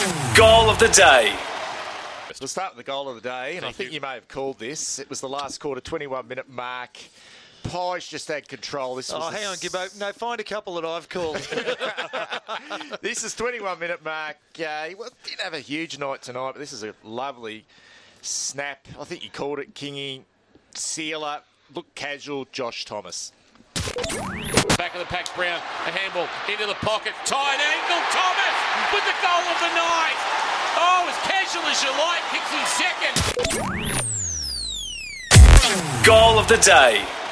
Goal of the day. We'll start with the goal of the day, and I think you may have called this. It was the last quarter, 21-minute mark. Pies just had control. This was hang on, Gibbo. No, find a couple that I've called. This is 21-minute mark. He didn't have a huge night tonight, but this is a lovely snap. I think you called it, Kingy. Sealer. Look casual, Josh Thomas. Back of the pack, Brown. A handball into the pocket. Tight angle. Thomas with the goal of the night. Oh, as casual as you like. Kicks his second. Goal of the day.